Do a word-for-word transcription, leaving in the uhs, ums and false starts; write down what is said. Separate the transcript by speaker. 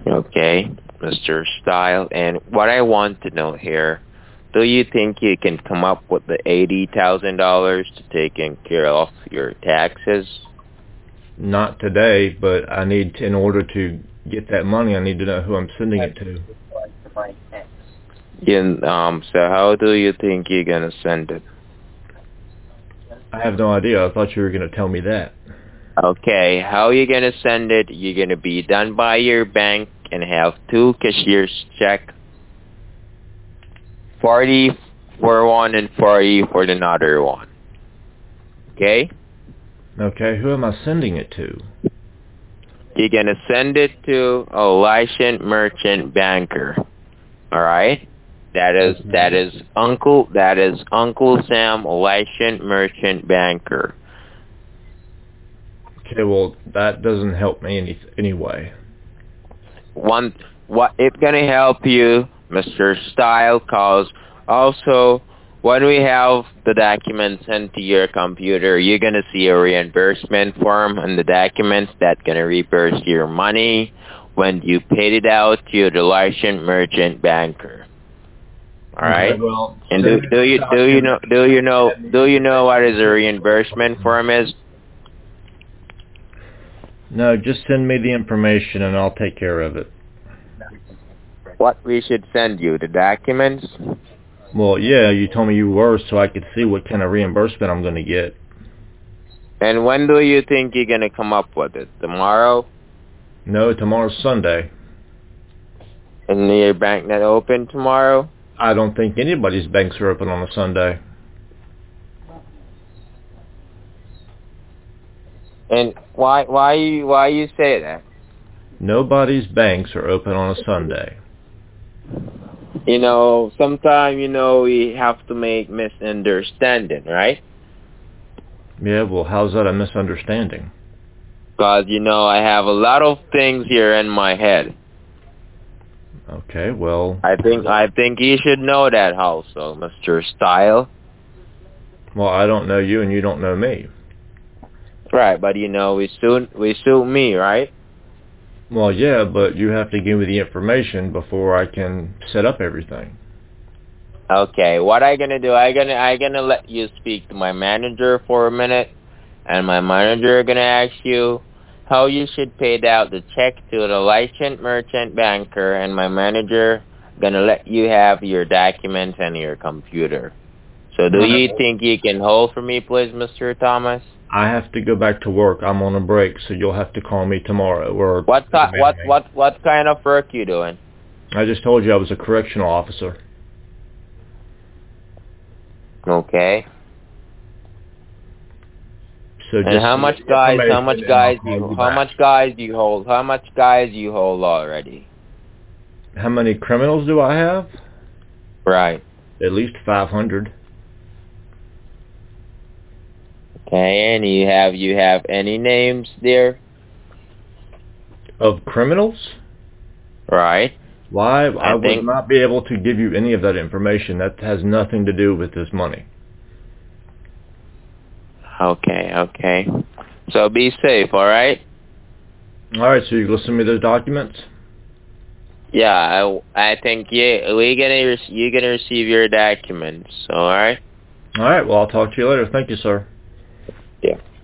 Speaker 1: Okay, Mister Style. And what I want to know here, do you think you can come up with the eighty thousand dollars to taking care of your taxes?
Speaker 2: Not today, but I need to, in order to get that money, I need to know who I'm sending it to.
Speaker 1: You, um, so how do you think you're going to send it?
Speaker 2: I have no idea. I thought you were going to tell me that.
Speaker 1: Okay, how you going to send it? You're going to be done by your bank and have two cashier's check, forty for one and forty for another one. Okay?
Speaker 2: Okay, who am I sending it to?
Speaker 1: You're going to send it to a licensed merchant banker. All right? That is
Speaker 2: Okay.
Speaker 1: that is Uncle that is Uncle Sam, a licensed merchant banker.
Speaker 2: Okay, well, that doesn't help me any anyway.
Speaker 1: One, what it's gonna help you, Mister Style, cause also when we have the documents sent to your computer, you're gonna see a reimbursement form on the documents that's gonna reimburse your money when you paid it out to the licensed merchant banker. All right.
Speaker 2: Okay, well,
Speaker 1: And do, do you do you know do you know do you know what is a reimbursement form is?
Speaker 2: No, just send me the information and I'll take care of it.
Speaker 1: What we should send you, the documents?
Speaker 2: Well, yeah, you told me you were so I could see what kind of reimbursement I'm going to get.
Speaker 1: And when do you think you're going to come up with it? Tomorrow?
Speaker 2: No, tomorrow's Sunday.
Speaker 1: And your bank not open tomorrow?
Speaker 2: I don't think anybody's banks are open on a Sunday.
Speaker 1: And why why you why you say that?
Speaker 2: Nobody's banks are open on a Sunday.
Speaker 1: You know, sometimes, you know, we have to make misunderstanding, right?
Speaker 2: Yeah, well, how's that a misunderstanding?
Speaker 1: Because, you know, I have a lot of things here in my head.
Speaker 2: Okay, well...
Speaker 1: I think I think you should know that also, Mister Style.
Speaker 2: Well, I don't know you and you don't know me.
Speaker 1: Right, but, you know, we suit, we suit me, right?
Speaker 2: Well, yeah, but you have to give me the information before I can set up everything.
Speaker 1: Okay, what I gonna do? I gonna I gonna let you speak to my manager for a minute, and my manager gonna ask you how you should pay out the check to the licensed merchant banker, and my manager gonna let you have your documents and your computer. So, do you think you can hold for me, please, Mister Thomas?
Speaker 2: I have to go back to work. I'm on a break, so you'll have to call me tomorrow. Or
Speaker 1: what what what what kind of work you doing?
Speaker 2: I just told you I was a correctional officer.
Speaker 1: Okay.
Speaker 2: So just
Speaker 1: and how much guys? How much guys do you? How much guys do you hold? How much guys do you hold already?
Speaker 2: How many criminals do I have?
Speaker 1: Right.
Speaker 2: At least five hundred.
Speaker 1: Okay, and you have you have any names there?
Speaker 2: Of criminals?
Speaker 1: Right.
Speaker 2: Why? I, I
Speaker 1: think,
Speaker 2: would not be able to give you any of that information. That has nothing to do with this money.
Speaker 1: Okay, okay. So be safe, all right?
Speaker 2: All right, so you're going to send me those documents?
Speaker 1: Yeah, I, I think yeah, we're gonna you're gonna receive your documents, all right?
Speaker 2: All right, well, I'll talk to you later. Thank you, sir.
Speaker 1: Yeah.